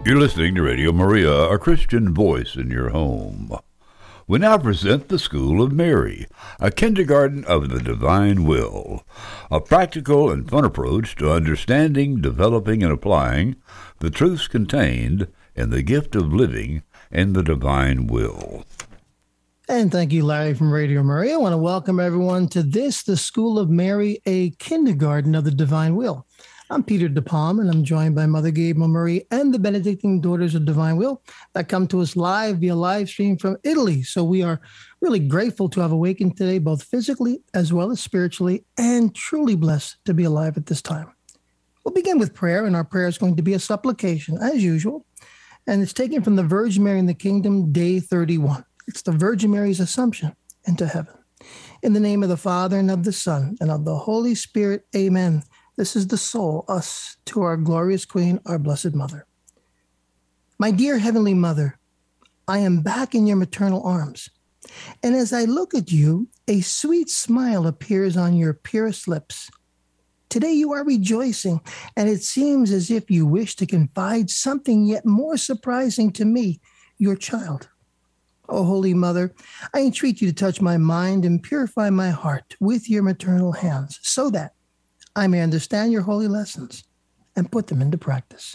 You're listening to Radio Maria, a Christian voice in your home. We now present the School of Mary, a kindergarten of the divine will, a practical and fun approach to understanding, developing, and applying the truths contained in the gift of living in the divine will. And thank you, Larry from Radio Maria. I want to welcome everyone to this, the School of Mary, a kindergarten of the divine will. I'm Peter DePalm, and I'm joined by Mother Gabriel Marie and the Benedictine Daughters of Divine Will that come to us live via live stream from Italy. So we are really grateful to have awakened today, both physically as well as spiritually, and truly blessed to be alive at this time. We'll begin with prayer, and our prayer is going to be a supplication, as usual, and it's taken from the Virgin Mary in the Kingdom, Day 31. It's the Virgin Mary's Assumption into heaven. In the name of the Father, and of the Son, and of the Holy Spirit, amen. This is the soul, us, to our glorious Queen, our Blessed Mother. My dear Heavenly Mother, I am back in your maternal arms. And as I look at you, a sweet smile appears on your purest lips. Today you are rejoicing, and it seems as if you wish to confide something yet more surprising to me, your child. O Holy Mother, I entreat you to touch my mind and purify my heart with your maternal hands, so that I may understand your holy lessons and put them into practice.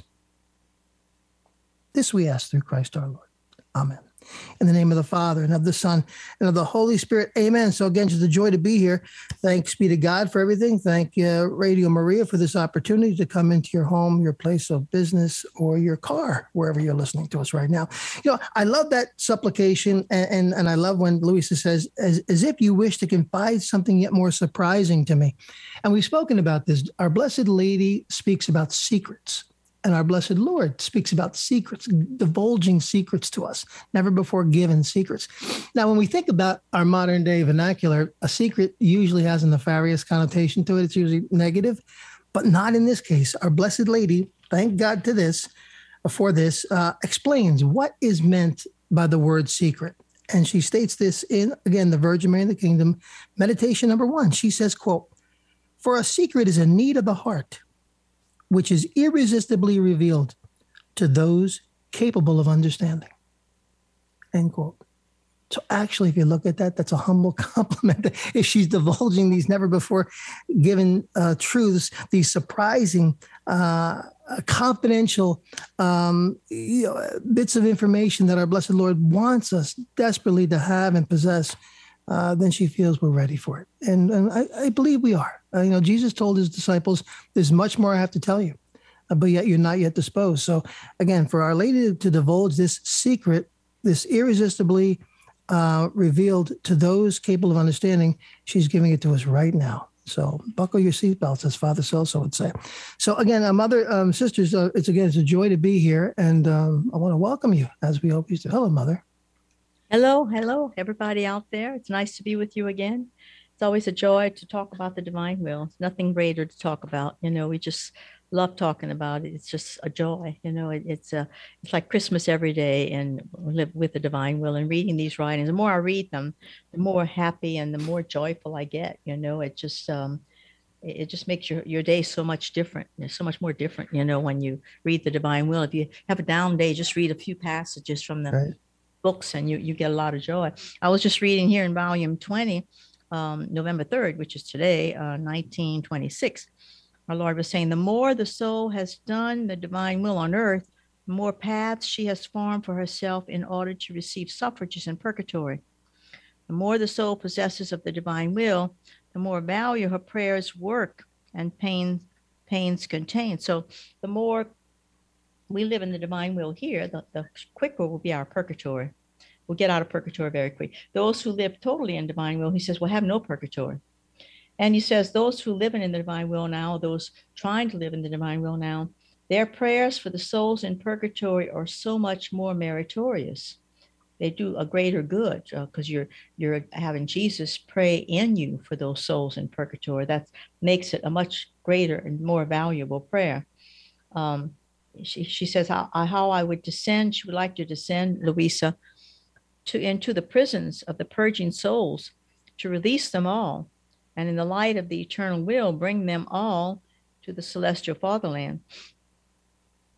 This we ask through Christ our Lord. Amen. In the name of the Father, and of the Son, and of the Holy Spirit, amen. So again, it's a joy to be here. Thanks be to God for everything. Thank Radio Maria for this opportunity to come into your home, your place of business, or your car, wherever you're listening to us right now. You know, I love that supplication, and I love when Luisa says, as if you wish to confide something yet more surprising to me. And we've spoken about this. Our Blessed Lady speaks about secrets. And our Blessed Lord speaks about secrets, divulging secrets to us, never before given secrets. Now, when we think about our modern day vernacular, a secret usually has a nefarious connotation to it. It's usually negative, but not in this case. Our Blessed Lady, thank God for this, explains what is meant by the word secret. And she states this in, again, the Virgin Mary in the Kingdom, meditation number 1. She says, quote, "For a secret is a need of the heart, which is irresistibly revealed to those capable of understanding," end quote. So actually, if you look at that, that's a humble compliment. If she's divulging these never before given truths, these surprising, confidential bits of information that our Blessed Lord wants us desperately to have and possess, then she feels we're ready for it. And I believe we are. Jesus told his disciples, there's much more I have to tell you, but yet you're not yet disposed. So again, for Our Lady to divulge this secret, this irresistibly revealed to those capable of understanding, she's giving it to us right now. So buckle your seatbelts, as Father Celso would say. So again, Mother, sisters, it's a joy to be here. And I want to welcome you, as we always do. Hello, Mother. Hello, everybody out there. It's nice to be with you again. It's always a joy to talk about the divine will. It's nothing greater to talk about. We just love talking about it. It's just a joy. It's like Christmas every day, and live with the divine will and reading these writings. The more I read them, the more happy and the more joyful I get. It just makes your day so much different. It's so much more different, when you read the divine will. If you have a down day, just read a few passages from the books and you get a lot of joy. I was just reading here in volume 20, November 3rd, which is today, 1926. Our Lord was saying, the more the soul has done the divine will on earth, the more paths she has formed for herself in order to receive suffrages in purgatory. The more the soul possesses of the divine will, the more value her prayers, work, and pains contain. So the more we live in the divine will here, the quicker will be our purgatory. We'll get out of purgatory very quick. Those who live totally in divine will, he says, will have no purgatory. And he says, those who live in the divine will now, those trying to live in the divine will now, their prayers for the souls in purgatory are so much more meritorious. They do a greater good because you're having Jesus pray in you for those souls in purgatory. That makes it a much greater and more valuable prayer. She says how I would descend. She would like to descend, Luisa, into the prisons of the purging souls, to release them all, and in the light of the eternal will, bring them all to the celestial fatherland.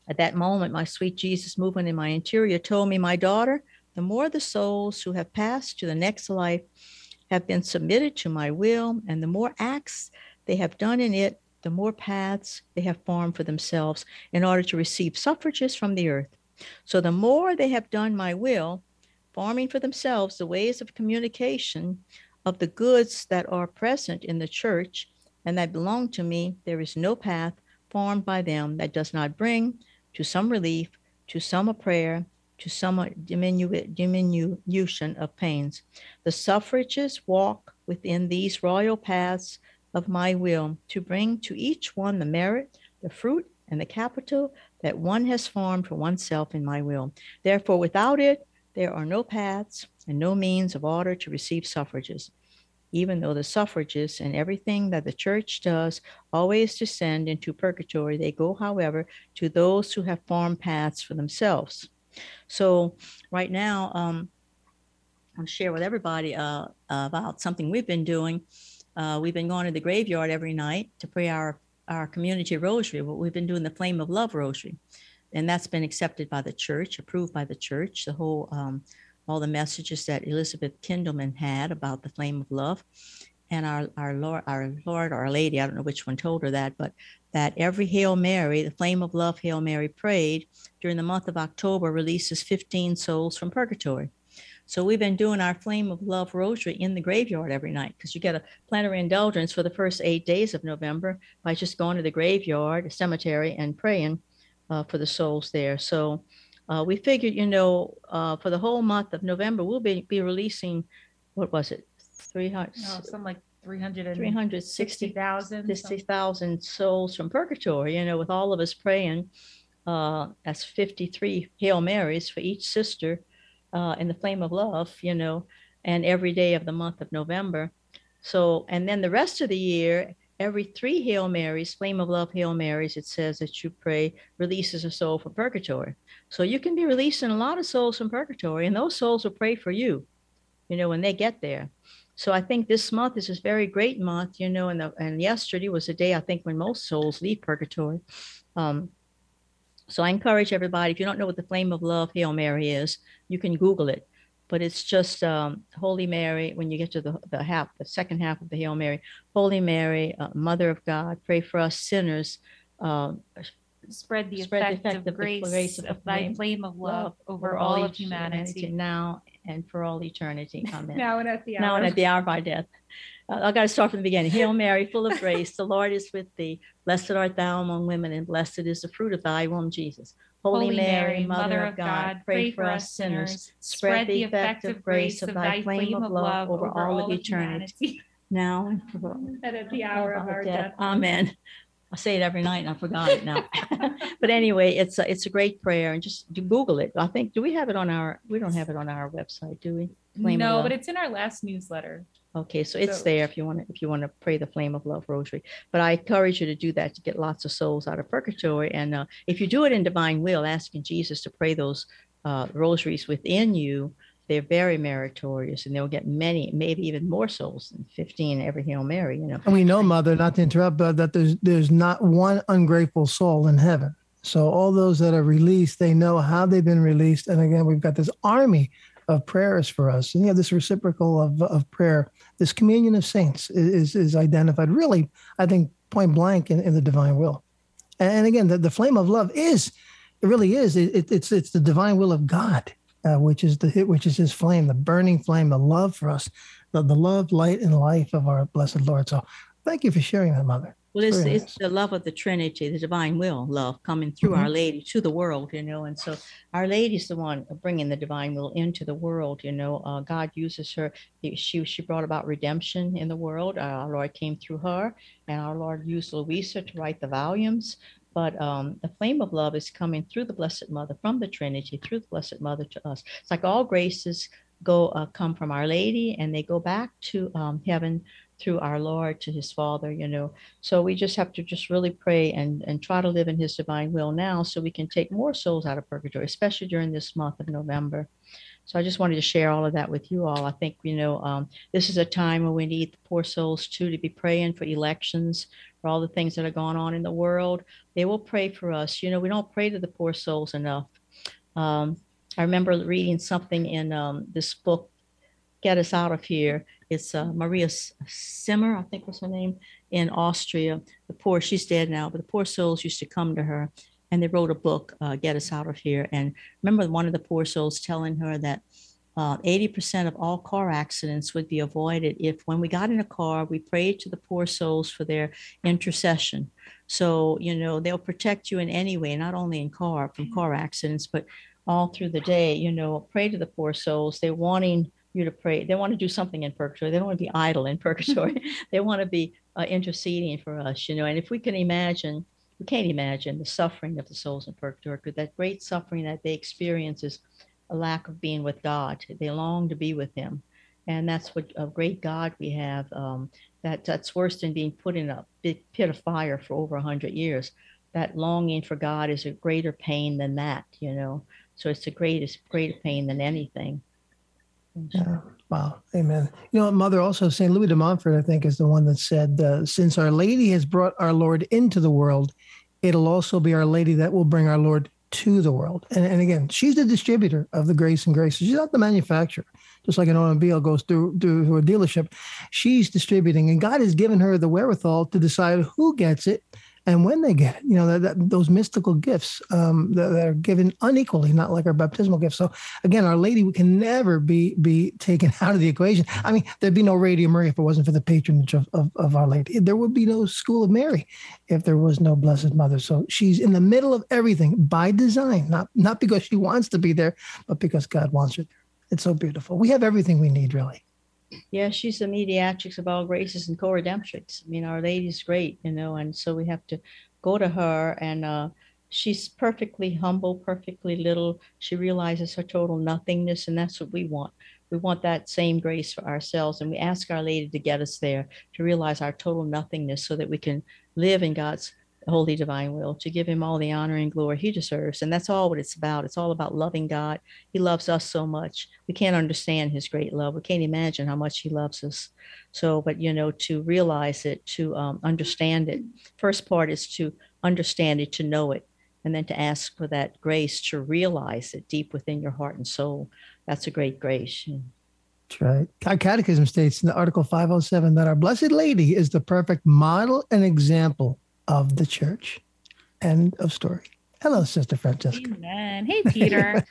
At that moment, my sweet Jesus movement in my interior told me, my daughter, the more the souls who have passed to the next life have been submitted to my will, and the more acts they have done in it, the more paths they have formed for themselves in order to receive suffrages from the earth. So the more they have done my will, forming for themselves the ways of communication of the goods that are present in the church and that belong to me, there is no path formed by them that does not bring to some relief, to some a prayer, to some diminution of pains. The suffrages walk within these royal paths of my will to bring to each one the merit, the fruit, and the capital that one has formed for oneself in my will. Therefore, without it, there are no paths and no means of order to receive suffrages, even though the suffrages and everything that the church does always descend into purgatory. They go, however, to those who have formed paths for themselves. So right now, I'll share with everybody about something we've been doing. We've been going to the graveyard every night to pray our community rosary. We've been doing the Flame of Love rosary, and that's been accepted by the church, approved by the church. The whole, all the messages that Elizabeth Kindleman had about the Flame of Love, and our Lord, our Lady, I don't know which one told her that, but that every Hail Mary, the Flame of Love Hail Mary prayed during the month of October releases 15 souls from purgatory. So we've been doing our Flame of Love rosary in the graveyard every night, because you get a plenary indulgence for the first 8 days of November by just going to the graveyard, a cemetery, and praying for the souls there. So we figured, for the whole month of November, we'll be releasing, what was it? 300, no, something like 360,000 souls from purgatory, with all of us praying. That's 53 Hail Marys for each sister in the Flame of Love, and every day of the month of November. So, and then the rest of the year, every 3 Hail Marys, Flame of Love Hail Marys, it says that you pray, releases a soul from purgatory. So you can be releasing a lot of souls from purgatory, and those souls will pray for you, when they get there. So I think this month is a very great month, and yesterday was a day, I think, when most souls leave purgatory. So I encourage everybody, if you don't know what the Flame of Love Hail Mary is, you can Google it. But it's just Holy Mary, when you get to the second half of the Hail Mary, Holy Mary, Mother of God, pray for us sinners. Spread the effective grace of thy flame of love over all of humanity. Now and for all eternity. Amen. Now and at the hour. Now and at the hour of our death. I got to start from the beginning. Hail Mary, full of grace, the Lord is with thee. Blessed art thou among women, and blessed is the fruit of thy womb, Jesus. Holy Mary, Mother of God, pray for us sinners. Spread the effective grace of thy flame of love over all of eternity. Now and for and at the hour of our death. Amen. I say it every night and I forgot it now. But anyway, it's a great prayer, and just Google it. I think, we don't have it on our website, do we? No, but it's in our last newsletter. Okay, so it's there if you want to pray the Flame of Love rosary. But I encourage you to do that to get lots of souls out of purgatory. And if you do it in divine will, asking Jesus to pray those rosaries within you, they're very meritorious, and they'll get many, maybe even more souls than 15 every Hail Mary. And we know, Mother, not to interrupt, but that there's not one ungrateful soul in heaven. So all those that are released, they know how they've been released. And again, we've got this army of prayers for us. And this reciprocal of prayer, this communion of saints is identified really, I think, point blank in the divine will. And again, the flame of love it's the divine will of God, which is his flame, the burning flame, the love for us, the love, light, and life of our blessed Lord. So thank you for sharing that, Mother. Well, it's the love of the Trinity, the divine will, love coming through Our Lady to the world, and so Our Lady's the one bringing the divine will into the world. God uses her. She brought about redemption in the world. Our Lord came through her, and our Lord used Louisa to write the volumes. But the flame of love is coming through the Blessed Mother, from the Trinity, through the Blessed Mother to us. It's like all graces come from Our Lady, and they go back to heaven through our Lord to his Father, So we just have to just really pray and try to live in his divine will now so we can take more souls out of purgatory, especially during this month of November. So I just wanted to share all of that with you all. I think, this is a time when we need the poor souls too to be praying for elections, for all the things that are going on in the world. They will pray for us. We don't pray to the poor souls enough. I remember reading something in this book, Get Us Out of Here. It's Maria Simmer, I think was her name, in Austria. She's dead now, but the poor souls used to come to her, and they wrote a book, Get Us Out of Here. And remember one of the poor souls telling her that 80% of all car accidents would be avoided if, when we got in a car, we prayed to the poor souls for their intercession. So, they'll protect you in any way, not only from car accidents, but all through the day. Pray to the poor souls. They're wanting you to pray. They want to do something in purgatory. They don't want to be idle in purgatory. They want to be interceding for us, and if we can't imagine the suffering of the souls in purgatory, because that great suffering that they experience is a lack of being with God. They long to be with him. And that's what a great God we have. That's worse than being put in a big pit of fire for over 100 years. That longing for God is a greater pain than that, So it's greater pain than anything. Yeah. Wow. Amen. Mother, also St. Louis de Montfort, I think, is the one that said, since Our Lady has brought our Lord into the world, it'll also be Our Lady that will bring our Lord to the world. And again, she's the distributor of the grace and graces. She's not the manufacturer. Just like an automobile goes through a dealership, she's distributing. And God has given her the wherewithal to decide who gets it and when they get it. Those mystical gifts that are given unequally, not like our baptismal gifts. So again, Our Lady can never be taken out of the equation. I mean, there'd be no Radio Maria if it wasn't for the patronage of Our Lady. There would be no School of Mary if there was no Blessed Mother. So she's in the middle of everything by design, not because she wants to be there, but because God wants her there. It's so beautiful. We have everything we need, really. Yeah, she's the mediatrix of all graces and co-redemptrix. I mean, Our Lady's great, and so we have to go to her, and she's perfectly humble, perfectly little. She realizes her total nothingness, and that's what we want. We want that same grace for ourselves, and we ask Our Lady to get us there, to realize our total nothingness so that we can live in God's holy divine will, to give him all the honor and glory he deserves. And that's all what it's about. It's all about loving God. He loves us so much. We can't understand his great love. We can't imagine how much he loves us. So, but to realize it, to understand it. First part is to understand it, to know it, and then to ask for that grace to realize it deep within your heart and soul. That's a great grace. That's right. Our catechism states in the Article 507 that our Blessed Lady is the perfect model and example of the church. End of story. Hello, Sister Francesca. Amen. Hey, Peter.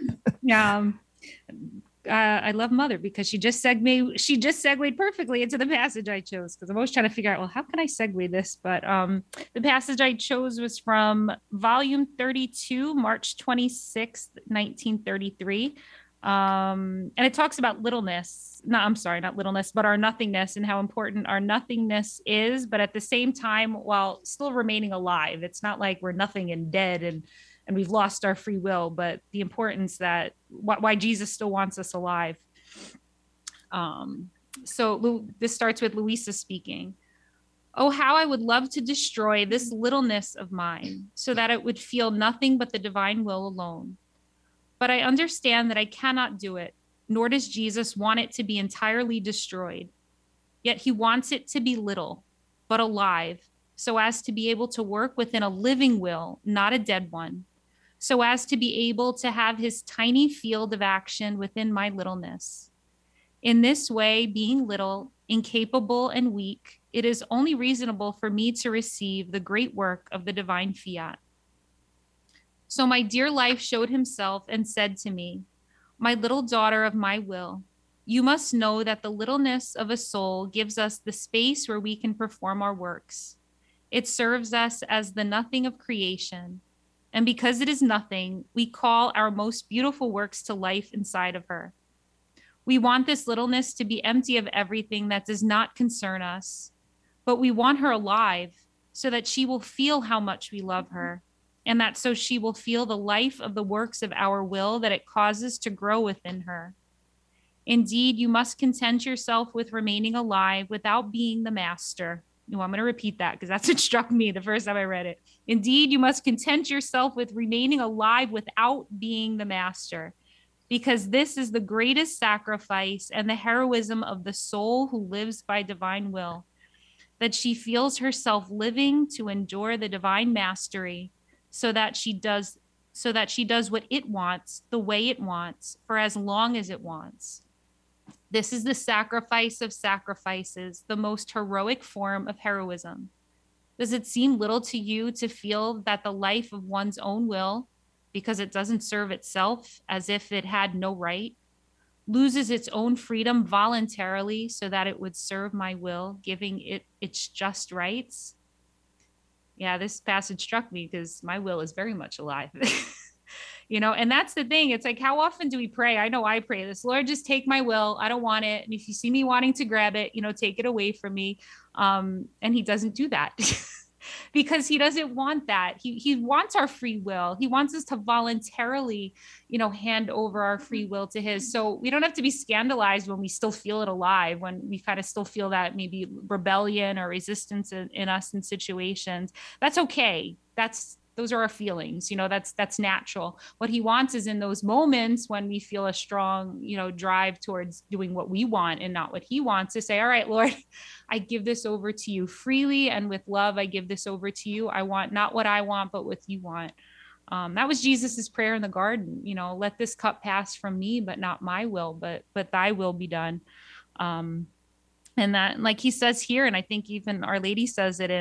I love Mother because she just segued perfectly into the passage I chose, because I'm always trying to figure out, well, how can I segue this? But the passage I chose was from volume 32, March 26th, 1933. And it talks about littleness. Not littleness, but our nothingness, and how important our nothingness is. But at the same time, while still remaining alive, it's not like we're nothing and dead and we've lost our free will, but the importance that why Jesus still wants us alive. So this starts with Louisa speaking. Oh, how I would love to destroy this littleness of mine so that it would feel nothing but the divine will alone. But I understand that I cannot do it, nor does Jesus want it to be entirely destroyed. Yet he wants it to be little, but alive, so as to be able to work within a living will, not a dead one, so as to be able to have his tiny field of action within my littleness. In this way, being little, incapable, and weak, it is only reasonable for me to receive the great work of the divine fiat. So my dear life showed himself and said to me, my little daughter of my will, you must know that the littleness of a soul gives us the space where we can perform our works. It serves us as the nothing of creation. And because it is nothing, we call our most beautiful works to life inside of her. We want this littleness to be empty of everything that does not concern us, but we want her alive so that she will feel how much we love her. And that so she will feel the life of the works of our will that it causes to grow within her. Indeed, you must content yourself with remaining alive without being the master. No, I'm going to repeat that because that's what struck me the first time I read it. Indeed, you must content yourself with remaining alive without being the master, because this is the greatest sacrifice and the heroism of the soul who lives by divine will, that she feels herself living to endure the divine mastery, so that she does what it wants, the way it wants, for as long as it wants. This is the sacrifice of sacrifices, the most heroic form of heroism. Does it seem little to you to feel that the life of one's own will, because it doesn't serve itself as if it had no right, loses its own freedom voluntarily so that it would serve my will, giving it its just rights? Yeah, this passage struck me because my will is very much alive. And that's the thing. It's like, how often do we pray? I know I pray this, Lord, just take my will. I don't want it. And if you see me wanting to grab it, take it away from me. And he doesn't do that because he doesn't want that. He wants our free will. He wants us to voluntarily, hand over our free will to his. So we don't have to be scandalized when we still feel it alive, when we kind of still feel that maybe rebellion or resistance in us in situations. That's okay. Those are our feelings, that's natural. What he wants is in those moments when we feel a strong, drive towards doing what we want and not what he wants, to say, all right, Lord, I give this over to you freely. And with love, I give this over to you. I want not what I want, but what you want. That was Jesus's prayer in the garden, let this cup pass from me, but not my will, but thy will be done. And that, like he says here, and I think even Our Lady says it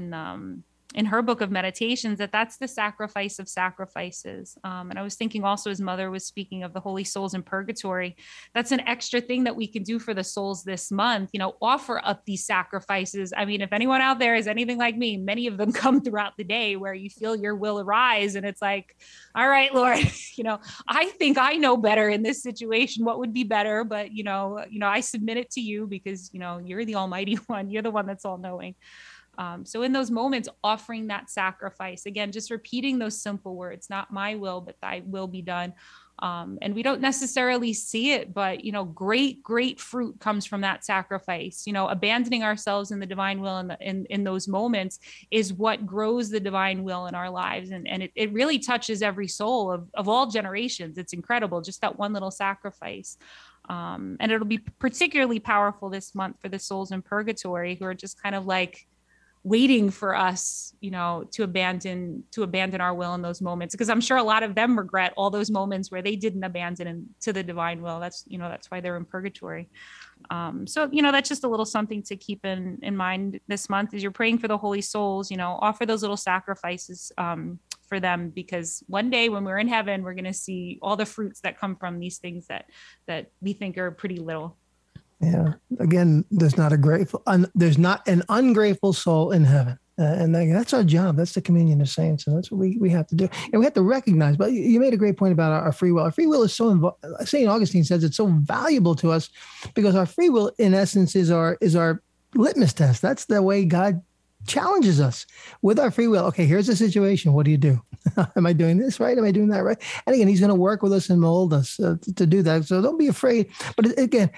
in her book of meditations, that's the sacrifice of sacrifices. And I was thinking also, as Mother was speaking of the holy souls in purgatory, that's an extra thing that we can do for the souls this month, offer up these sacrifices. I mean, if anyone out there is anything like me, many of them come throughout the day where you feel your will arise and it's like, all right, Lord, I think I know better in this situation, what would be better, but I submit it to you because, you're the Almighty One, you're the one that's all knowing. So in those moments, offering that sacrifice, again, just repeating those simple words, not my will, but thy will be done. And we don't necessarily see it, but, great fruit comes from that sacrifice. Abandoning ourselves in the divine will in those moments is what grows the divine will in our lives. And it really touches every soul of all generations. It's incredible, just that one little sacrifice. And it'll be particularly powerful this month for the souls in purgatory who are just kind of like waiting for us, to abandon our will in those moments, because I'm sure a lot of them regret all those moments where they didn't abandon to the divine will. That's why they're in purgatory. So that's just a little something to keep in mind this month as you're praying for the holy souls. Offer those little sacrifices for them, because one day when we're in heaven, we're going to see all the fruits that come from these things that we think are pretty little. Yeah. Again, there's not an ungrateful soul in heaven. And that's our job. That's the communion of saints. And that's what we have to do. And we have to recognize, but you made a great point about our free will. Our free will is St. Augustine says it's so valuable to us because our free will, in essence, is our litmus test. That's the way God challenges us with our free will. Okay, here's the situation. What do you do? Am I doing this right? Am I doing that right? And again, he's going to work with us and mold us to do that. So don't be afraid. But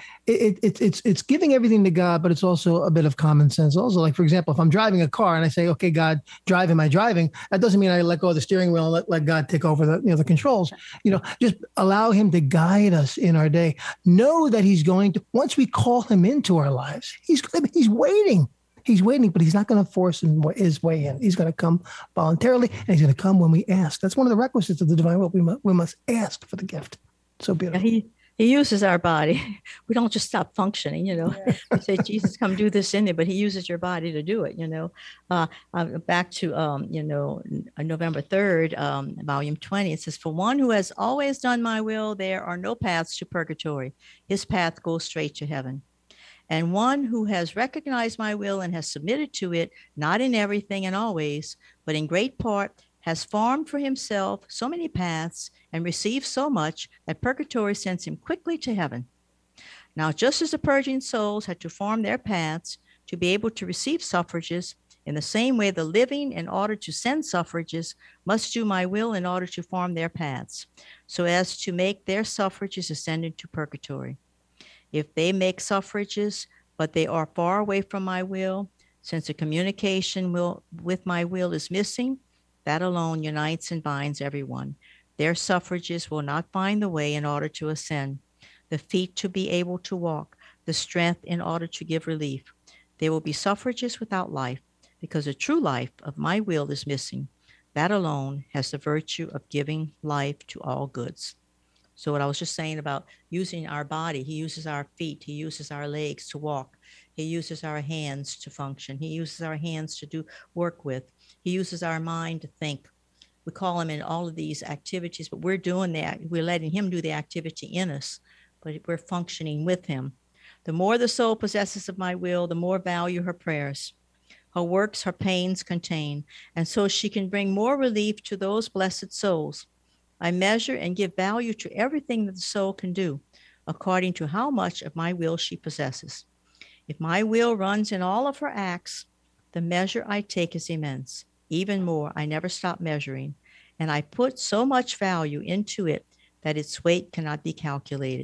it's giving everything to God, but it's also a bit of common sense. Also, like, for example, if I'm driving a car and I say, okay, God, drive, am I driving? That doesn't mean I let go of the steering wheel and let God take over the controls. Just allow him to guide us in our day. Know that he's going to, once we call him into our lives, he's waiting. He's waiting, but he's not going to force his way in. He's going to come voluntarily, and he's going to come when we ask. That's one of the requisites of the divine will. We must ask for the gift. So beautiful. Yeah, he uses our body. We don't just stop functioning, Yeah. We say, Jesus, come do this in there, but he uses your body to do it, Back to, November 3rd, volume 20, it says, for one who has always done my will, there are no paths to purgatory. His path goes straight to heaven. And one who has recognized my will and has submitted to it, not in everything and always, but in great part, has formed for himself so many paths and received so much that purgatory sends him quickly to heaven. Now, just as the purging souls had to form their paths to be able to receive suffrages, in the same way the living, in order to send suffrages, must do my will in order to form their paths, so as to make their suffrages ascend into purgatory. If they make suffrages, but they are far away from my will, since the communication with my will is missing, that alone unites and binds everyone. Their suffrages will not find the way in order to ascend, the feet to be able to walk, the strength in order to give relief. There will be suffrages without life, because the true life of my will is missing. That alone has the virtue of giving life to all goods. So what I was just saying about using our body, he uses our feet, he uses our legs to walk, he uses our hands to function, he uses our hands to do work with, he uses our mind to think. We call him in all of these activities, but we're doing that. We're letting him do the activity in us, but we're functioning with him. The more the soul possesses of my will, the more value her prayers, her works, her pains contain, and so she can bring more relief to those blessed souls. I measure and give value to everything that the soul can do, according to how much of my will she possesses. If my will runs in all of her acts, the measure I take is immense. Even more, I never stop measuring, and I put so much value into it that its weight cannot be calculated.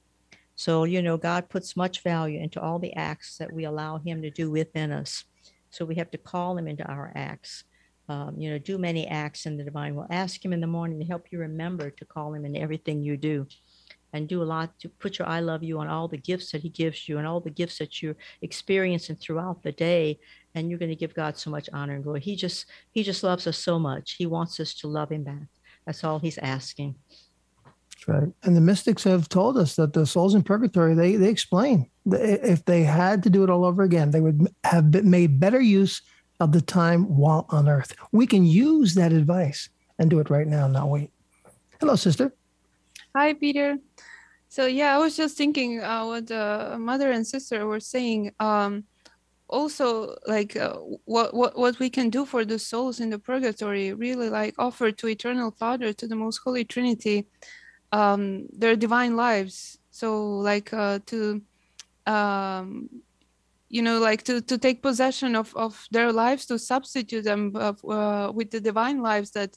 So, God puts much value into all the acts that we allow him to do within us. So we have to call him into our acts. Do many acts in the divine will. Ask him in the morning to help you remember to call him in everything you do, and do a lot to put your I love you on all the gifts that he gives you and all the gifts that you're experiencing throughout the day. And you're going to give God so much honor and glory. He just loves us so much. He wants us to love him back. That's all he's asking. That's right. And the mystics have told us that the souls in purgatory, they explain that if they had to do it all over again, they would have made better use of the time while on earth. We can use that advice and do it right now, not wait. Hello, sister. Hi, Peter. So I was just thinking what mother and sister were saying. Also, like what we can do for the souls in the purgatory, really like offer to Eternal Father, to the Most Holy Trinity, their divine lives. So like to take possession of their lives, to substitute them with the divine lives that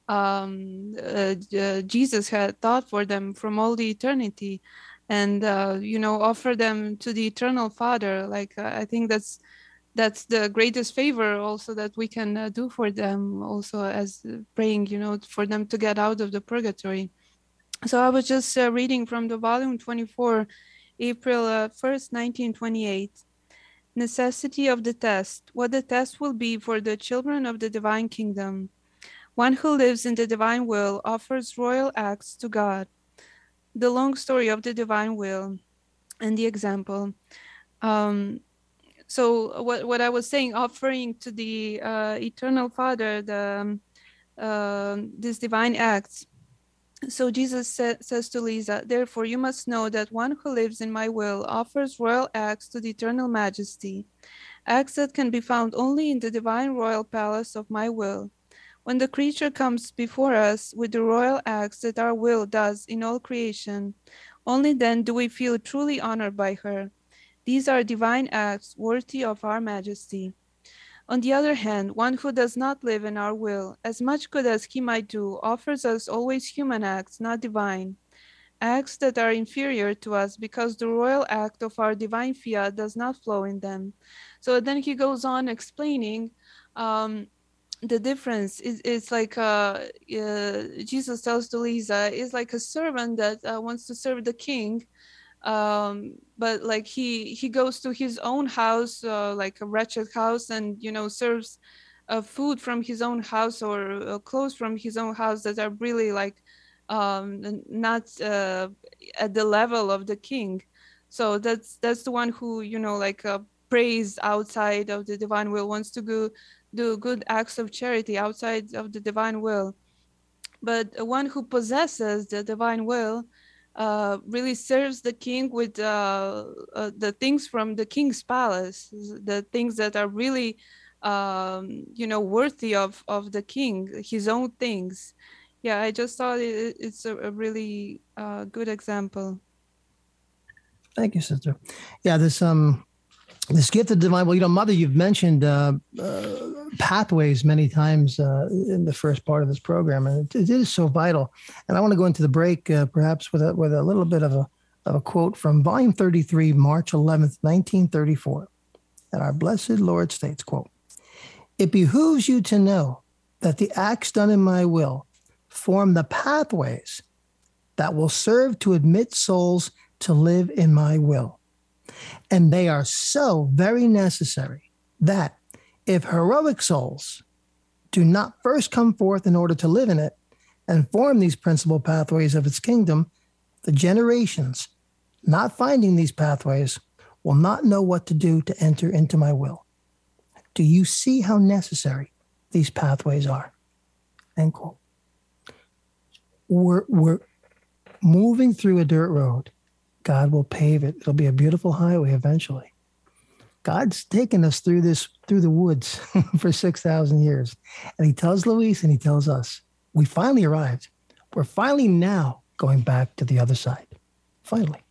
Jesus had thought for them from all the eternity, and offer them to the Eternal Father. Like I think that's the greatest favor also that we can do for them, also as praying, for them to get out of the purgatory. So I was just reading from the volume 24, April 1st, 1928. Necessity of the test. What the test will be for the children of the divine kingdom. One who lives in the divine will offers royal acts to God. The long story of the divine will and the example. So what I was saying, offering to the Eternal Father these divine acts. So Jesus says to Lisa, therefore you must know that one who lives in my will offers royal acts to the Eternal Majesty, acts that can be found only in the divine royal palace of my will. When the creature comes before us with the royal acts that our will does in all creation, only then do we feel truly honored by her. These are divine acts worthy of our majesty. On the other hand, one who does not live in our will, as much good as he might do, offers us always human acts, not divine, acts that are inferior to us because the royal act of our divine fiat does not flow in them. So then he goes on explaining the difference is like Jesus tells to Lisa is like a servant that wants to serve the king, but like he goes to his own house, like a wretched house, and serves food from his own house or clothes from his own house that are really like not at the level of the king. So that's the one who prays outside of the divine will, wants to go do good acts of charity outside of the divine will. But one who possesses the divine will really serves the king with the things from the king's palace, the things that are really worthy of the king, his own things. I just thought it's a really good example. Thank you, sister. This gift of divine will, Mother, you've mentioned pathways many times in the first part of this program, and it is so vital. And I want to go into the break perhaps with a little bit of of a quote from volume 33, March 11th, 1934. And our blessed Lord states, quote, "It behooves you to know that the acts done in my will form the pathways that will serve to admit souls to live in my will. And they are so very necessary that if heroic souls do not first come forth in order to live in it and form these principal pathways of its kingdom, the generations not finding these pathways will not know what to do to enter into my will. Do you see how necessary these pathways are?" End quote. We're moving through a dirt road. God will pave it. It'll be a beautiful highway eventually. God's taken us through the woods for 6,000 years. And he tells Luis and he tells us, we finally arrived. We're finally now going back to the other side. Finally.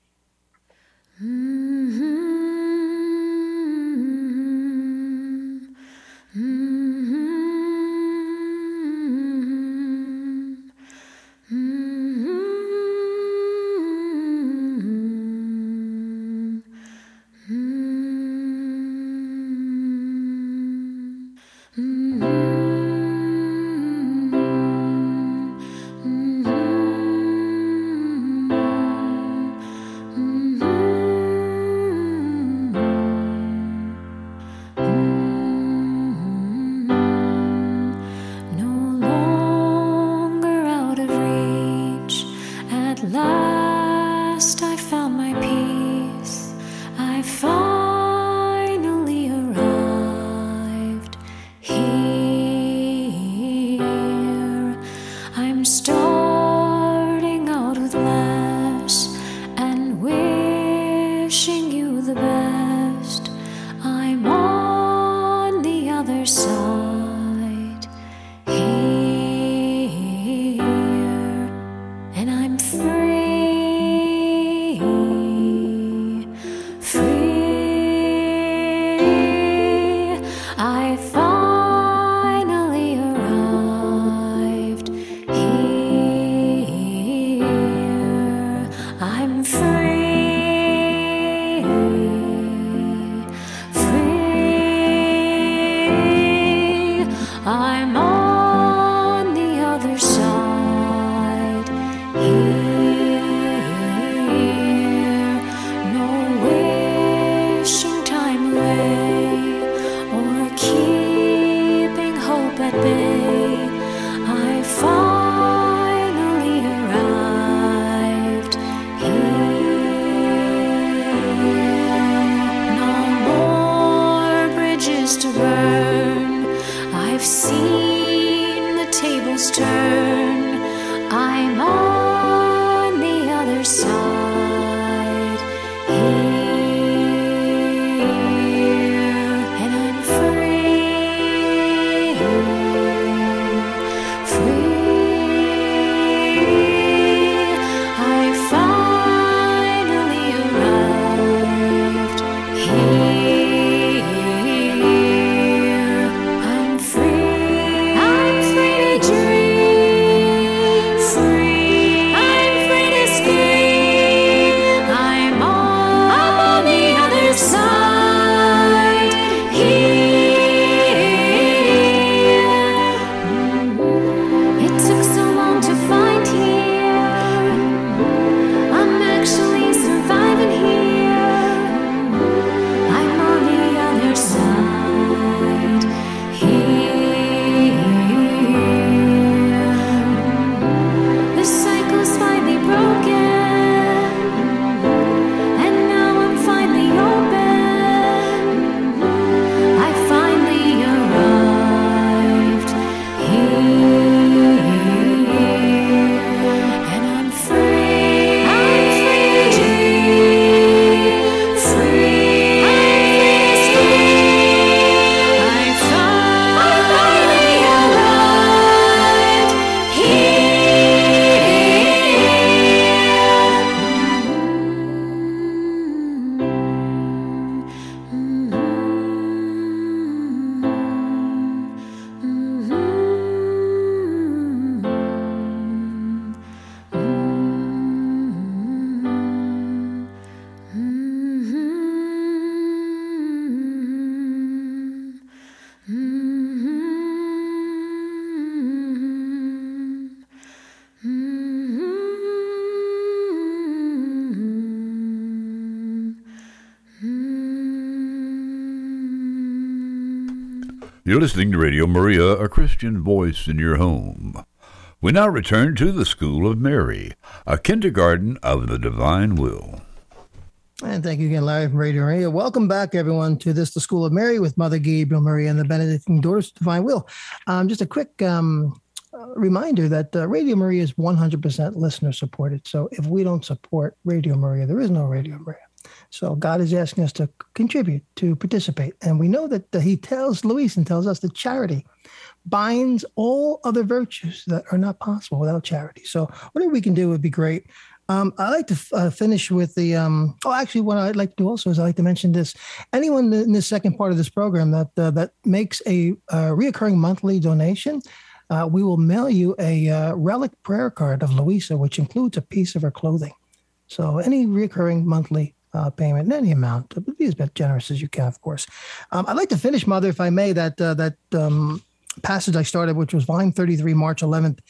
You're listening to Radio Maria, a Christian voice in your home. We now return to the School of Mary, a kindergarten of the divine will. And thank you again, Larry from Radio Maria. Welcome back, everyone, to the School of Mary with Mother Gabriel Maria and the Benedictine Daughters of Divine Will. Just a quick reminder that Radio Maria is 100% listener supported. So if we don't support Radio Maria, there is no Radio Maria. So God is asking us to contribute, to participate. And we know that he tells Luis and tells us that charity binds all other virtues that are not possible without charity. So whatever we can do would be great. I'd like to finish with the, actually what I'd like to do also is I'd like to mention this. Anyone in the second part of this program that makes a reoccurring monthly donation, we will mail you a relic prayer card of Luisa, which includes a piece of her clothing. So any recurring monthly payment in any amount, but be as generous as you can, of course. I'd like to finish, Mother, if I may, that passage I started, which was volume 33, March 11th,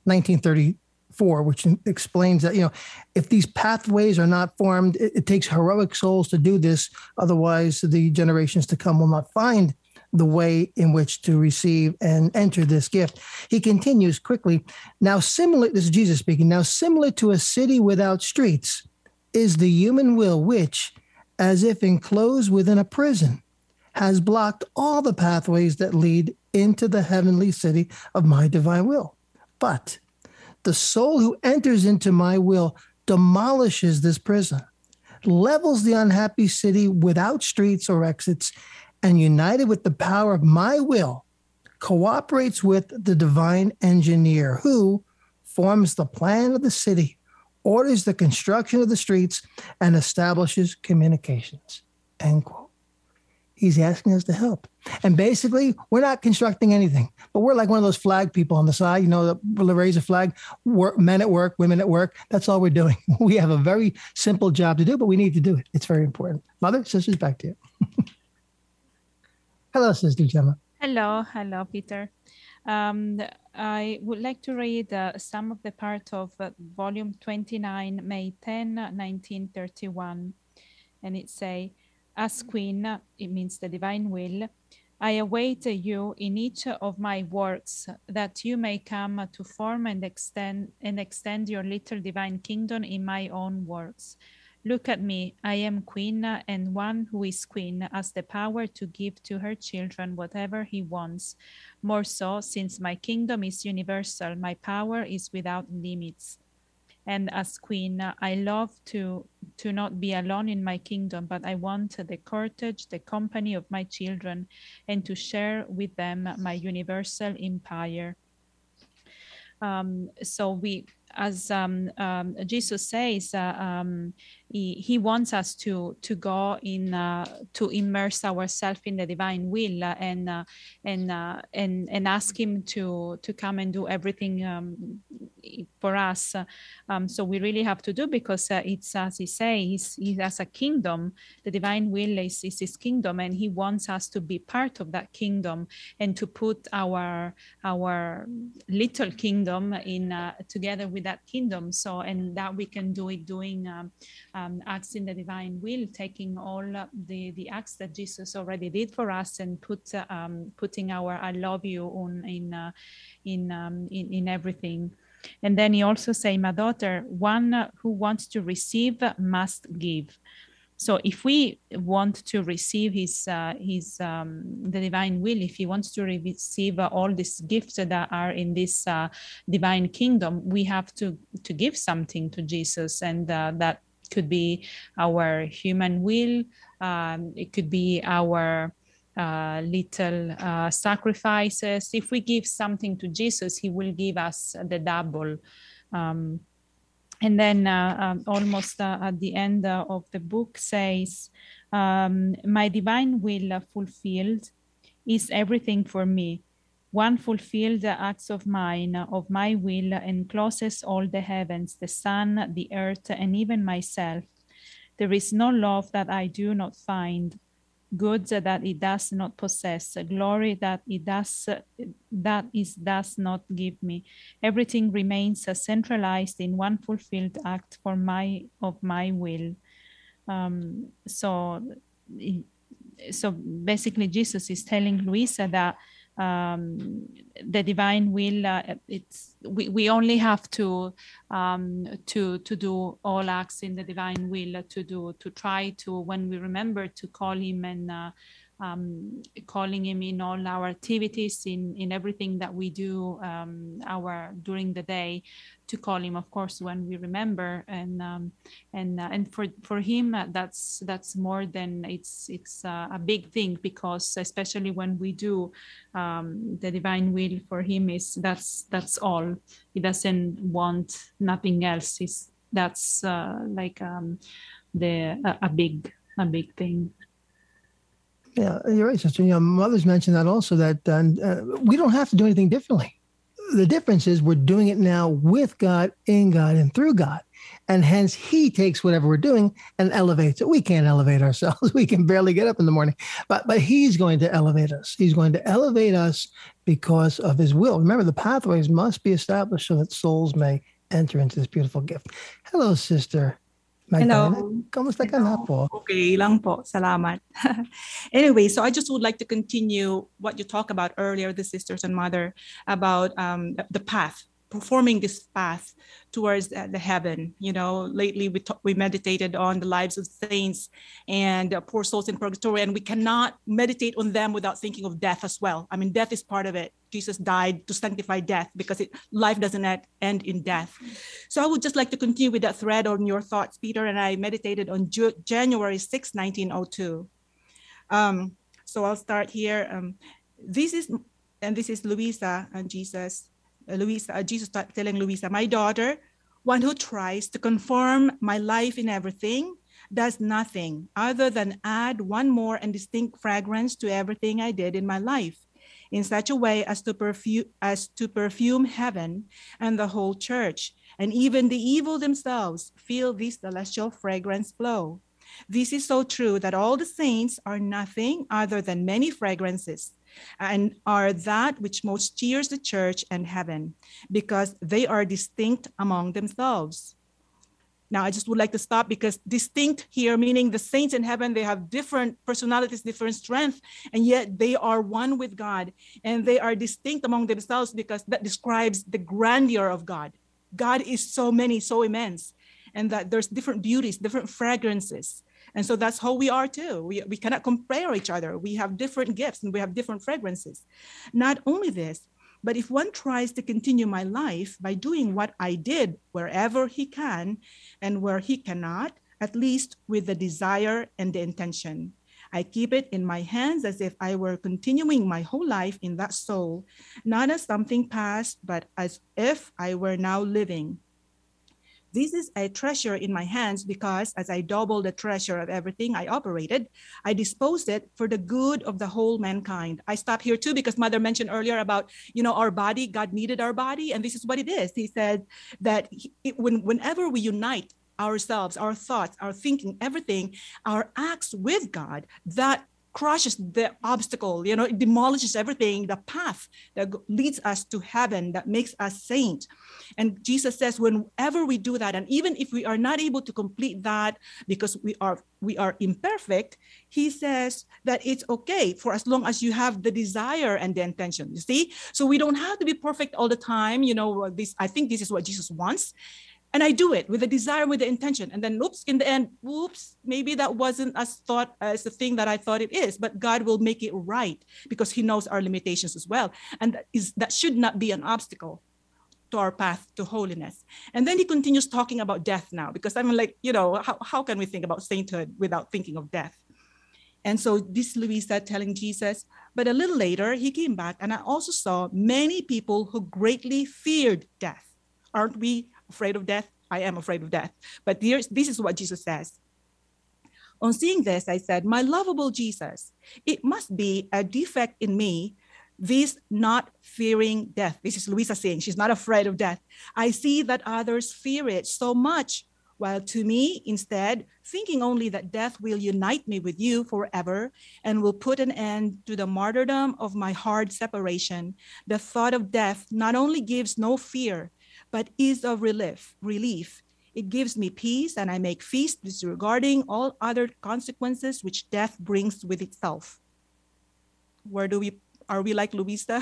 1934, which explains that, if these pathways are not formed, it takes heroic souls to do this. Otherwise, the generations to come will not find the way in which to receive and enter this gift. He continues quickly. Now, similar, this is Jesus speaking, now similar to a city without streets is the human will, which, as if enclosed within a prison, has blocked all the pathways that lead into the heavenly city of my divine will. But the soul who enters into my will demolishes this prison, levels the unhappy city without streets or exits, and united with the power of my will, cooperates with the divine engineer who forms the plan of the city, orders the construction of the streets, and establishes communications, end quote. He's asking us to help. And basically, we're not constructing anything, but we're like one of those flag people on the side, that raise a flag, men at work, women at work. That's all we're doing. We have a very simple job to do, but we need to do it. It's very important. Mother, sisters, back to you. Hello, Sister Gemma. Hello, Peter. I would like to read some of the part of volume 29, May 10, 1931. And it say, as Queen, it means the divine will, I await you in each of my works, that you may come to form and extend your little divine kingdom in my own works. Look at me, I am queen, and one who is queen has the power to give to her children whatever he wants. More so, since my kingdom is universal, my power is without limits. And as queen, I love to not be alone in my kingdom, but I want the courage, the company of my children, and to share with them my universal empire. So we, as Jesus says, he wants us to go in to immerse ourselves in the divine will and ask him to come and do everything for us. So we really have to do, because it's, as he says, he has a kingdom. The divine will is his kingdom, and he wants us to be part of that kingdom and to put our little kingdom in together with that kingdom. So, and that we can do it doing acts in the divine will, taking all the acts that Jesus already did for us and putting our I love you on in everything. And then he also say, my daughter, one who wants to receive must give. So if we want to receive the divine will, if he wants to receive all these gifts that are in this divine kingdom, we have to give something to Jesus, and that could be our human will. It could be our little sacrifices. If we give something to Jesus, he will give us the double. And then almost at the end of the book says, my divine will fulfilled is everything for me. One fulfilled acts of mine, of my will, encloses all the heavens, the sun, the earth, and even myself. There is no love that I do not find, goods that it does not possess, glory that it does not give me. Everything remains centralized in one fulfilled act of my will. So basically Jesus is telling Luisa that the divine will. We only have to do all acts in the divine will, to try to, when we remember to call him, and calling him in all our activities, in everything that we do during the day, to call him, of course, when we remember. And for him, that's more than, it's a big thing, because especially when we do the divine will, for him is that's all. He doesn't want nothing else. That's like a big thing. Yeah, you're right, sister. Mother's mentioned that also, that we don't have to do anything differently. The difference is we're doing it now with God, in God, and through God. And hence he takes whatever we're doing and elevates it. We can't elevate ourselves. We can barely get up in the morning, but he's going to elevate us. He's going to elevate us because of his will. Remember, the pathways must be established so that souls may enter into this beautiful gift. Hello, Sister Magdalena. Hello. Kamusta ka na po? Okay lang po. Salamat. Anyway, so I just would like to continue what you talked about earlier, the sisters and mother, about the path, performing this path towards the heaven. Lately we meditated on the lives of saints and poor souls in purgatory, and we cannot meditate on them without thinking of death as well. I mean, death is part of it. Jesus died to sanctify death, because life doesn't end in death. So I would just like to continue with that thread on your thoughts, Peter, and I meditated on January 6, 1902. So I'll start here. This is Luisa and Jesus. Jesus telling Luisa, my daughter, one who tries to conform my life in everything does nothing other than add one more and distinct fragrance to everything I did in my life, in such a way as to perfume heaven and the whole church, and even the evil themselves feel this celestial fragrance flow. This is so true that all the saints are nothing other than many fragrances, and are that which most cheers the church and heaven, because they are distinct among themselves. Now, I just would like to stop, because distinct here, meaning the saints in heaven, they have different personalities, different strength, and yet they are one with God, and they are distinct among themselves, because that describes the grandeur of God. God is so many, so immense, and that there's different beauties, different fragrances. And so that's how we are too. We cannot compare each other. We have different gifts and we have different fragrances. Not only this, but if one tries to continue my life by doing what I did wherever he can and where he cannot, at least with the desire and the intention, I keep it in my hands as if I were continuing my whole life in that soul, not as something past, but as if I were now living. This is a treasure in my hands, because as I double the treasure of everything I operated, I disposed it for the good of the whole mankind. I stop here too, because Mother mentioned earlier about, our body. God needed our body, and this is what it is. He said that whenever we unite ourselves, our thoughts, our thinking, everything, our acts with God, that crushes the obstacle, it demolishes everything, the path that leads us to heaven, that makes us saint. And Jesus says, whenever we do that, and even if we are not able to complete that because we are imperfect, he says that it's okay for as long as you have the desire and the intention. You see? So we don't have to be perfect all the time. I think this is what Jesus wants. And I do it with the desire, with the intention. And then, in the end, maybe that wasn't as the thing that I thought it is. But God will make it right, because he knows our limitations as well. And that should not be an obstacle to our path to holiness. And then he continues talking about death now, because I'm like, how can we think about sainthood without thinking of death? And so this Luisa telling Jesus, but a little later, he came back, and I also saw many people who greatly feared death. Aren't we afraid of death? I am afraid of death. But this is what Jesus says. On seeing this, I said, my lovable Jesus, it must be a defect in me, this not fearing death. This is Luisa saying she's not afraid of death. I see that others fear it so much, while to me, instead, thinking only that death will unite me with you forever and will put an end to the martyrdom of my hard separation, the thought of death not only gives no fear, but is of relief. It gives me peace, and I make feast disregarding all other consequences which death brings with itself. Where do we Are we like Luisa?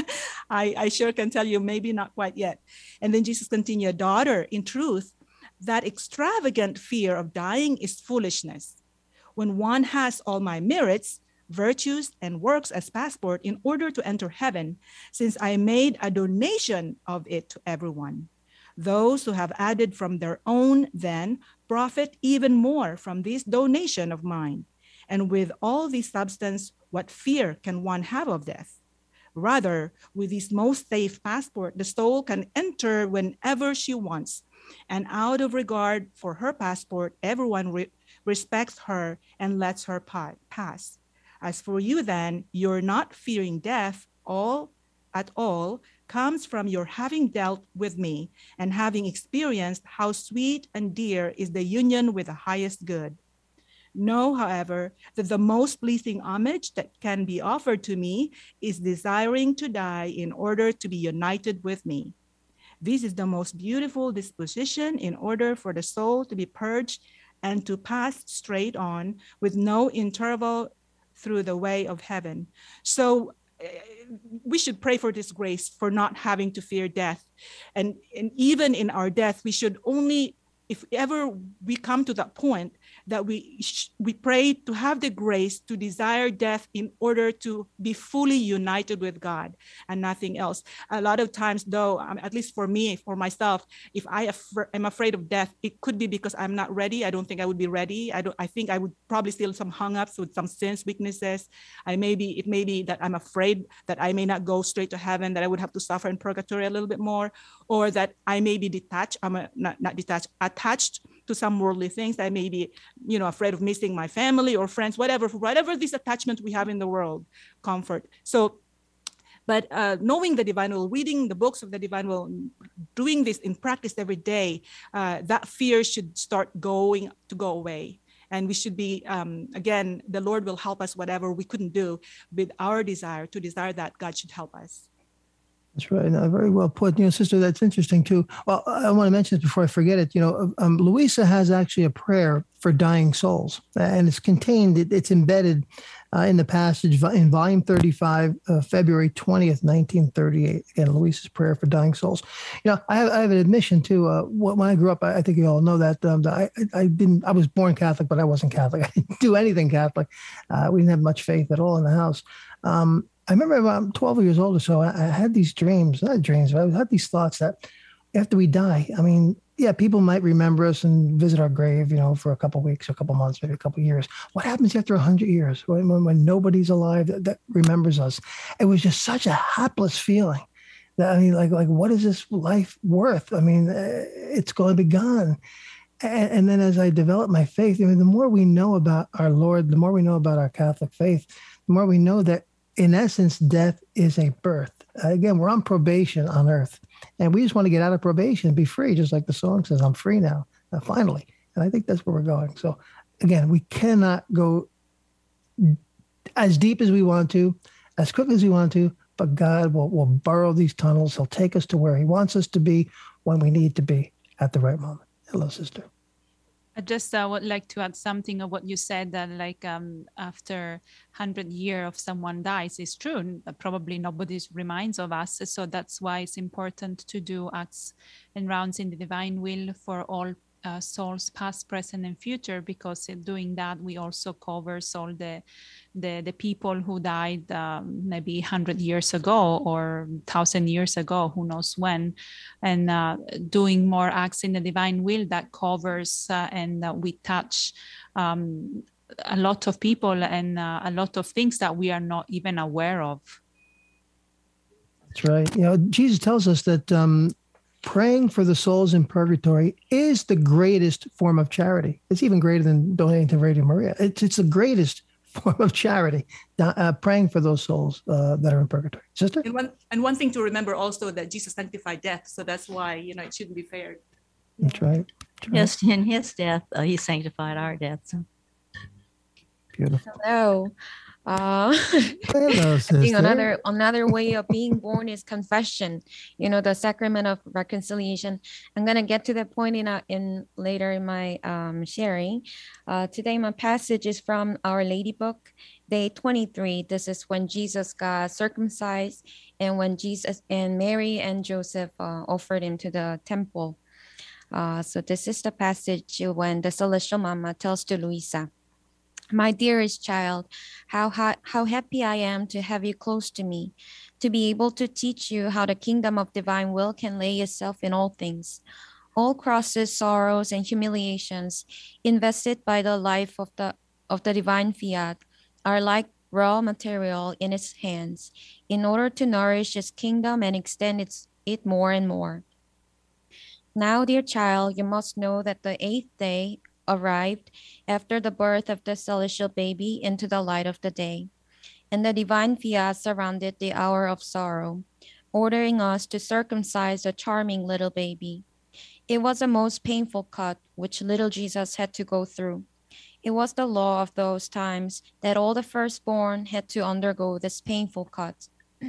I sure can tell you, maybe not quite yet. And then Jesus continued, daughter, in truth, that extravagant fear of dying is foolishness. When one has all my merits, virtues, and works as passport in order to enter heaven, since I made a donation of it to everyone. Those who have added from their own then profit even more from this donation of mine. And with all this substance, what fear can one have of death? Rather, with this most safe passport, the soul can enter whenever she wants. And out of regard for her passport, everyone respects her and lets her pass. As for you then, you're not fearing death at all comes from your having dealt with me and having experienced how sweet and dear is the union with the highest good. Know, however, that the most pleasing homage that can be offered to me is desiring to die in order to be united with me. This is the most beautiful disposition in order for the soul to be purged and to pass straight on with no interval through the way of heaven. So we should pray for this grace for not having to fear death. And even in our death, we should only, if ever we come to that point, that we pray to have the grace to desire death in order to be fully united with God and nothing else. A lot of times, though, at least for me, for myself, if I am afraid of death, it could be because I'm not ready. I don't think I would be ready. I think I would probably still some hang-ups with some sins, weaknesses. It may be that I'm afraid that I may not go straight to heaven, that I would have to suffer in purgatory a little bit more, or that I may be detached. Attached to some worldly things. I may be, afraid of missing my family or friends, whatever this attachment we have in the world, comfort. So, but knowing the divine will, reading the books of the divine will, doing this in practice every day, that fear should start go away. And we should be, again, the Lord will help us whatever we couldn't do with our desire, to desire that God should help us. That's right. Very well put. Sister, that's interesting too. Well, I want to mention this before I forget it. Luisa has actually a prayer for dying souls, and it's contained, it's embedded in the passage in volume 35, February 20th, 1938. Again, Luisa's prayer for dying souls. I have an admission too. When I grew up, I think you all know that I was born Catholic, but I wasn't Catholic. I didn't do anything Catholic. We didn't have much faith at all in the house. I remember about 12 years old or so, I had these dreams, not dreams, but I had these thoughts that after we die, people might remember us and visit our grave, for a couple of weeks, a couple of months, maybe a couple of years. What happens after 100 years when nobody's alive that remembers us? It was just such a hapless feeling. Like what is this life worth? It's going to be gone. And then as I developed my faith, the more we know about our Lord, the more we know about our Catholic faith, the more we know that in essence, death is a birth. Again, we're on probation on earth, and we just want to get out of probation and be free, just like the song says, I'm free now, finally. And I think that's where we're going. So again, we cannot go as deep as we want to, as quickly as we want to, but God will burrow these tunnels. He'll take us to where he wants us to be when we need to be at the right moment. Hello, sister. I just would like to add something of what you said, that after 100 years of someone dies, it's true. Probably nobody reminds of us. So that's why it's important to do acts and rounds in the divine will for all souls, past, present, and future, because in doing that, we also covers all the people who died maybe 100 years ago or 1,000 years ago, who knows when, and doing more acts in the divine will that covers and we touch a lot of people and a lot of things that we are not even aware of. That's right. Jesus tells us that praying for the souls in purgatory is the greatest form of charity. It's even greater than donating to Radio Maria. It's the greatest form of charity, praying for those souls that are in purgatory. Sister? And one thing to remember also, that Jesus sanctified death. So that's why, it shouldn't be feared. That's right. Yes, in his death, he sanctified our death. So. Beautiful. Hello. Hello, I think sister. another way of being born is confession. The sacrament of reconciliation. I'm gonna get to that point in later in my sharing. Today my passage is from Our Lady book, day 23. This is when Jesus got circumcised, and when Jesus and Mary and Joseph offered him to the temple. So this is the passage when the Celestial Mama tells to Luisa, "My dearest child, how happy I am to have you close to me, to be able to teach you how the kingdom of divine will can lay itself in all things. All crosses, sorrows, and humiliations invested by the life of the divine fiat are like raw material in its hands, in order to nourish its kingdom and extend it more and more. Now, dear child, you must know that the 8th day arrived after the birth of the celestial baby into the light of the day, and the divine fiat surrounded the hour of sorrow, ordering us to circumcise the charming little baby. It was a most painful cut which little Jesus had to go through. It was the law of those times that all the firstborn had to undergo this painful cut.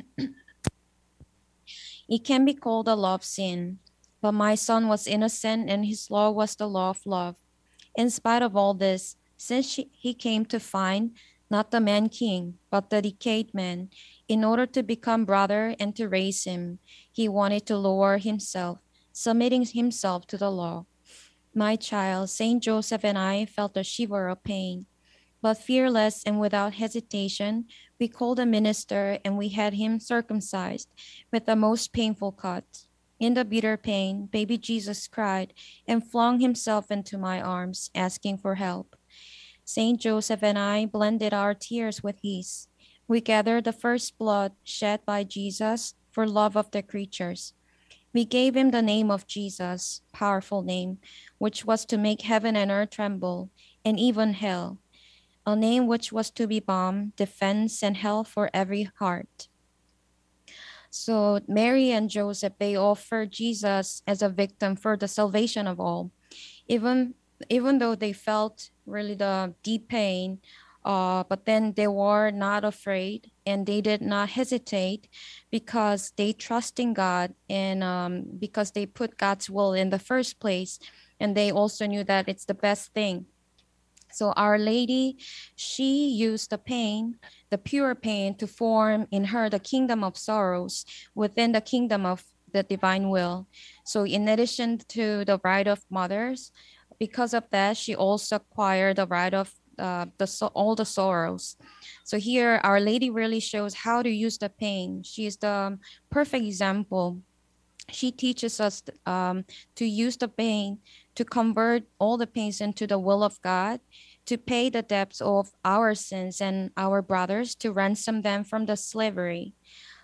It can be called a law of sin, but my son was innocent and his law was the law of love. In spite of all this, since he came to find not the man king, but the decayed man, in order to become brother and to raise him, he wanted to lower himself, submitting himself to the law. My child, Saint Joseph and I felt a shiver of pain, but fearless and without hesitation, we called a minister and we had him circumcised with the most painful cut. In the bitter pain, baby Jesus cried and flung himself into my arms, asking for help. Saint Joseph and I blended our tears with his. We gathered the first blood shed by Jesus for love of the creatures. We gave him the name of Jesus, powerful name, which was to make heaven and earth tremble, and even hell, a name which was to be balm, defense, and help for every heart. So Mary and Joseph, they offered Jesus as a victim for the salvation of all. Even though they felt really the deep pain, but then they were not afraid and they did not hesitate because they trust in God and because they put God's will in the first place, and they also knew that it's the best thing. So Our Lady, she used the pain, the pure pain, to form in her the kingdom of sorrows within the kingdom of the divine will. So in addition to the right of mothers, because of that, she also acquired the right of all the sorrows. So here, Our Lady really shows how to use the pain. She is the perfect example. She teaches us to use the pain to convert all the pains into the will of God, to pay the debts of our sins and our brothers, to ransom them from the slavery.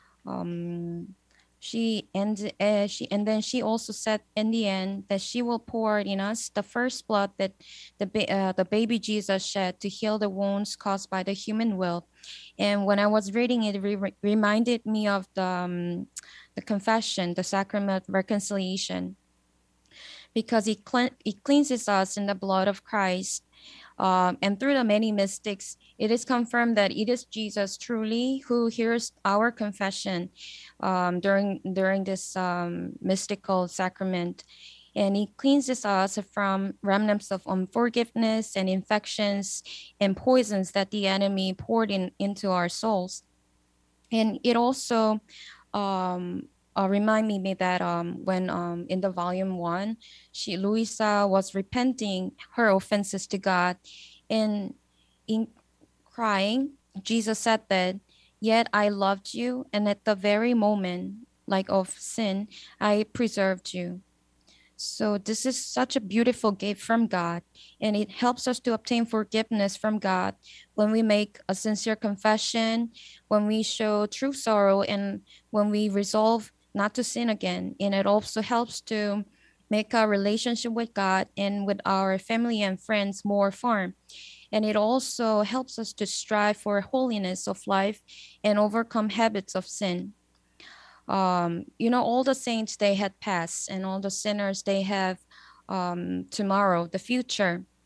She also said in the end that she will pour in us the first blood that the baby Jesus shed to heal the wounds caused by the human will. And when I was reading it, reminded me of the confession, the sacrament of reconciliation, because it cleanses us in the blood of Christ. And through the many mystics, it is confirmed that it is Jesus truly who hears our confession during this mystical sacrament. And he cleanses us from remnants of unforgiveness and infections and poisons that the enemy poured into our souls. And it also remind me that when in the volume 1, Luisa was repenting her offenses to God, and in crying, Jesus said that, "Yet I loved you, and at the very moment, like of sin, I preserved you." So this is such a beautiful gift from God, and it helps us to obtain forgiveness from God when we make a sincere confession, when we show true sorrow, and when we resolve not to sin again. And it also helps to make our relationship with God and with our family and friends more firm. And it also helps us to strive for holiness of life and overcome habits of sin. All the saints, they had passed, and all the sinners, they have tomorrow, the future.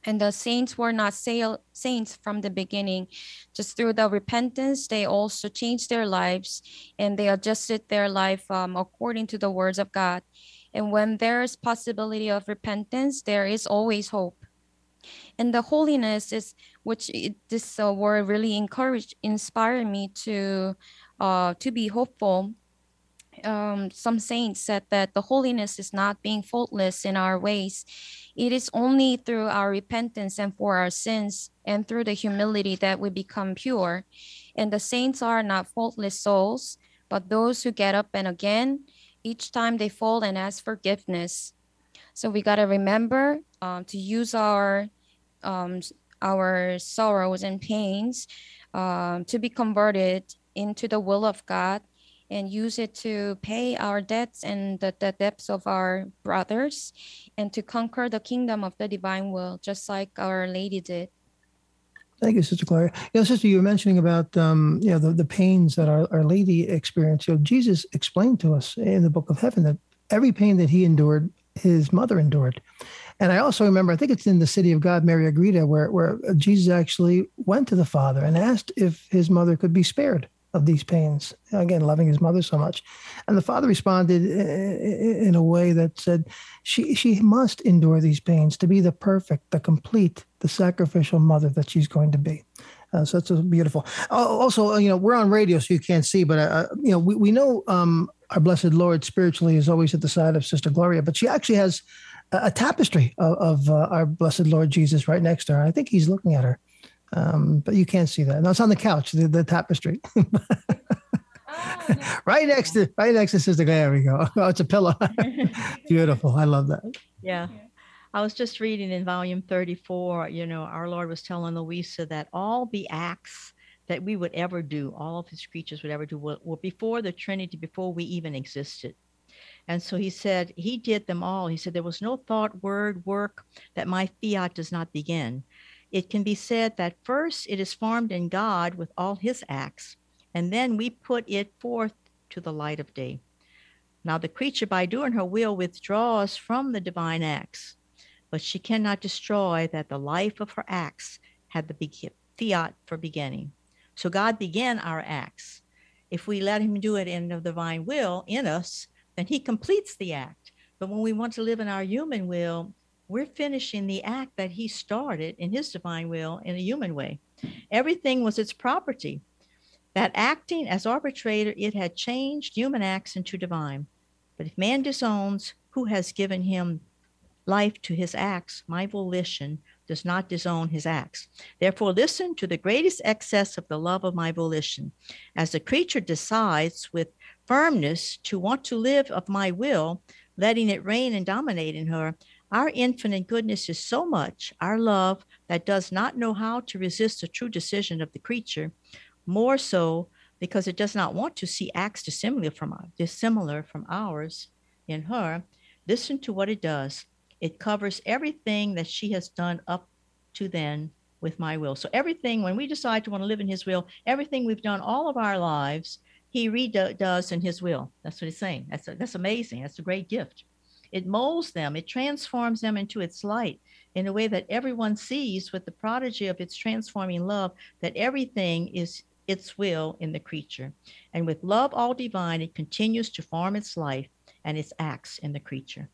And the saints were not saints from the beginning. Just through the repentance, they also changed their lives and they adjusted their life according to the words of God. And when there is possibility of repentance, there is always hope. And the holiness is, this word really inspired me to be hopeful. Some saints said that the holiness is not being faultless in our ways. It is only through our repentance and for our sins and through the humility that we become pure. And the saints are not faultless souls, but those who get up and again, each time they fall and ask forgiveness. So we got to remember to use our sorrows and pains to be converted into the will of God, and use it to pay our debts and the debts of our brothers, and to conquer the kingdom of the divine will, just like Our Lady did. Thank you, Sister Gloria. Sister, you were mentioning about the pains that Our Lady experienced. Jesus explained to us in the Book of Heaven that every pain that he endured, his mother endured. And I also remember, I think it's in the City of God, Mary Agreda, where Jesus actually went to the Father and asked if his mother could be spared of these pains, again, loving his mother so much. And the Father responded in a way that said, she must endure these pains to be the perfect, the complete, the sacrificial mother that she's going to be. So that's beautiful. Also, we're on radio, so you can't see, but, we know our Blessed Lord spiritually is always at the side of Sister Gloria, but she actually has a tapestry of our Blessed Lord Jesus right next to her. I think he's looking at her. But you can't see that. No, it's on the couch, the tapestry. right next to Sister. There we go. Oh, it's a pillow. Beautiful. I love that. Yeah. I was just reading in volume 34, our Lord was telling Louisa that all the acts that we would ever do, all of his creatures would ever do, were before the Trinity, before we even existed. And so he said, he did them all. He said, there was no thought, word, work that my fiat does not begin. It can be said that first it is formed in God with all his acts, and then we put it forth to the light of day. Now the creature, by doing her will, withdraws from the divine acts, but she cannot destroy that the life of her acts had the fiat for beginning. So God began our acts. If we let him do it in the divine will in us, then he completes the act. But when we want to live in our human will, we're finishing the act that he started in his divine will in a human way. Everything was its property. That acting as arbitrator, it had changed human acts into divine. But if man disowns who has given him life to his acts, my volition does not disown his acts. Therefore, listen to the greatest excess of the love of my volition. As the creature decides with firmness to want to live of my will, letting it reign and dominate in her, our infinite goodness is so much, our love that does not know how to resist the true decision of the creature, more so because it does not want to see acts dissimilar from ours in her. Listen to what it does. It covers everything that she has done up to then with my will. So everything, when we decide to want to live in his will, everything we've done all of our lives, he redoes in his will. That's what he's saying. That's amazing. That's a great gift. It molds them. It transforms them into its light in a way that everyone sees with the prodigy of its transforming love, that everything is its will in the creature. And with love all divine, it continues to form its life and its acts in the creature.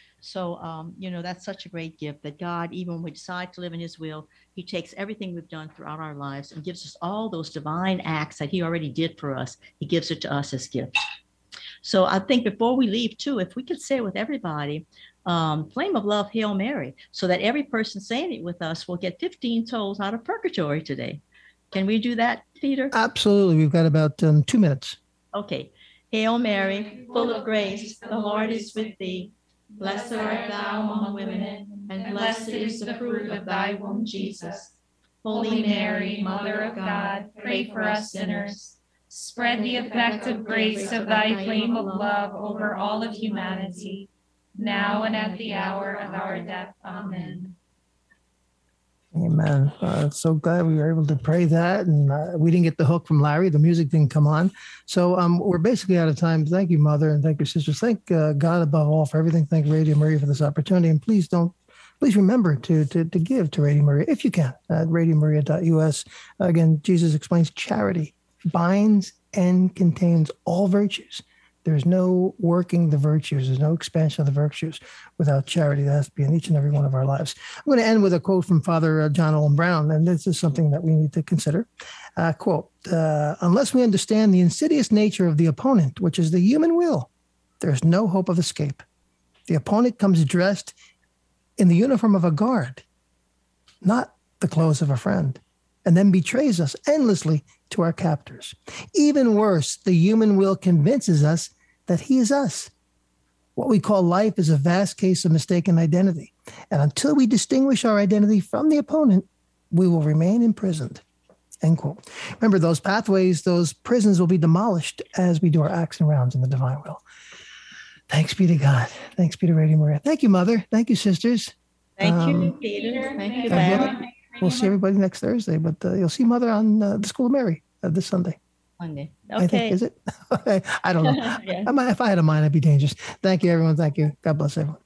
So, that's such a great gift that God, even when we decide to live in his will, he takes everything we've done throughout our lives and gives us all those divine acts that he already did for us. He gives it to us as gifts. So I think before we leave too, if we could say with everybody, Flame of Love, Hail Mary, so that every person saying it with us will get 15 souls out of purgatory today. Can we do that, Peter? Absolutely. We've got about 2 minutes. Okay. Hail Mary, full of grace, the Lord is with thee. Blessed art thou among women, and blessed is the fruit of thy womb, Jesus. Holy Mary, Mother of God, pray for us sinners. Spread the effective grace of thy flame of love over all of humanity, now and at the hour of our death. Amen. Amen. So glad we were able to pray that, and we didn't get the hook from Larry. The music didn't come on. So we're basically out of time. Thank you, Mother, and thank you, sisters. Thank God above all for everything. Thank Radio Maria for this opportunity. And please don't Please remember to give to Radio Maria if you can at radiomaria.us. Again, Jesus explains charity binds and contains all virtues. There's no working the virtues. There's no expansion of the virtues without charity. That has to be in each and every one of our lives. I'm going to end with a quote from Father John Owen Brown, and this is something that we need to consider. Quote, unless we understand the insidious nature of the opponent, which is the human will, there's no hope of escape. The opponent comes dressed in the uniform of a guard, not the clothes of a friend, and then betrays us endlessly to our captors. Even worse, the human will convinces us that he is us. What we call life is a vast case of mistaken identity. And until we distinguish our identity from the opponent, we will remain imprisoned. End quote. Remember, those pathways, those prisons will be demolished as we do our acts and rounds in the divine will. Thanks be to God. Thanks be to Radio Maria. Thank you, Mother. Thank you, sisters. Thank you, Peter. Thank you, God Larry. willing, we'll see everybody next Thursday, but you'll see Mother on the School of Mary this Sunday. Monday. I think, Okay. is it? I don't know. Yeah. If I had a mind, I'd be dangerous. Thank you, everyone. Thank you. God bless everyone.